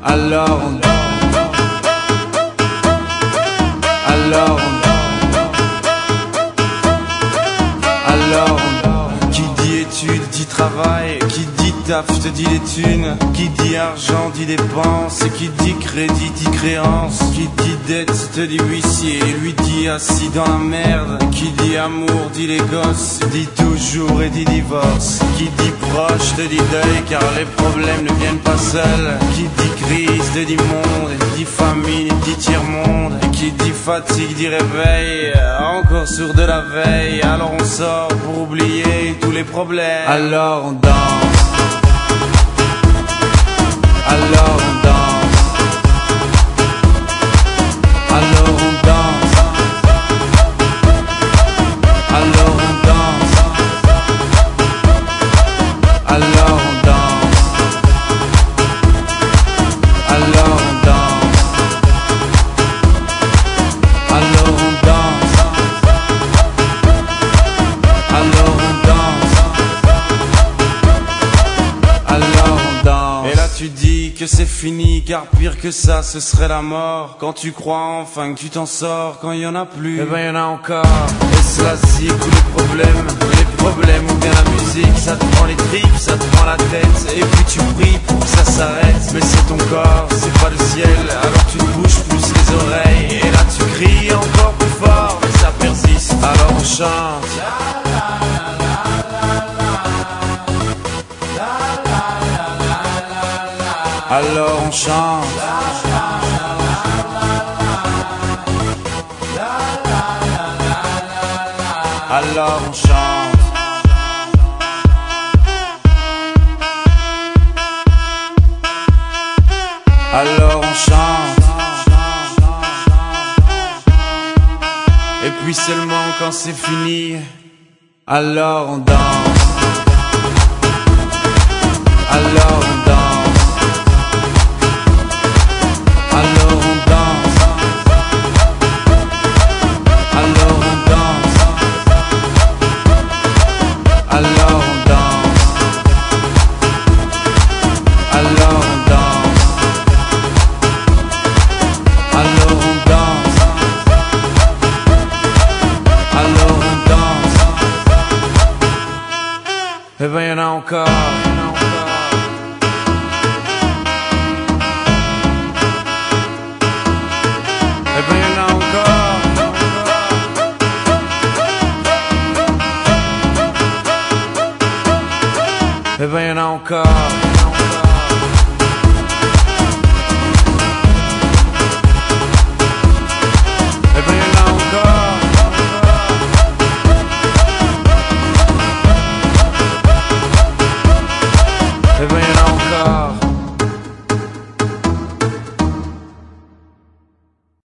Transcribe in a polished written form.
Alors on danse. Alors on qui dit études dit travail, qui dit taf te dit les thunes, qui dit argent dit dépenses, qui dit crédit dit créance, qui dit dette te dit huissier, lui dit assis dans la merde, qui dit amour dit les gosses, dit toujours et dit divorce, qui dit proche te dit deuil car les problèmes ne viennent pas seuls, qui dit crise te dit monde, dit famine dit tiers-monde, qui dit fatigue dit réveil, encore sourd de la veille, alors on sort pour oublier tous les problèmes. Alors on danse. Alors on danse. Alors on danse. Alors on danse. Alors on danse. Alors on danse. Alors on danse. Alors on danse. Alors on danse. Et là tu dis que c'est fini, car pire que ça ce serait la mort. Quand tu crois enfin que tu t'en sors, quand il y en a plus, eh ben y en a encore. Et cela zik ou les problèmes ou bien la musique, ça te prend les tripes, ça te prend la tête, et puis tu pries pour que ça s'arrête. Mais c'est ton corps, c'est pas le ciel, alors tu te bouges plus les oreilles, et là tu cries encore plus fort, mais ça persiste, alors on chante. Alors on chante. Alors on chante. Alors on chante. Et puis seulement quand c'est fini, alors on danse. Alors on danse. Alors on danse. Alors on danse. Alors on danse. Alors on danse. Alors on danse. Alors on danse. Eh ben y'en a encore. Eh ben y'en a encore. Eh ben y'en a encore.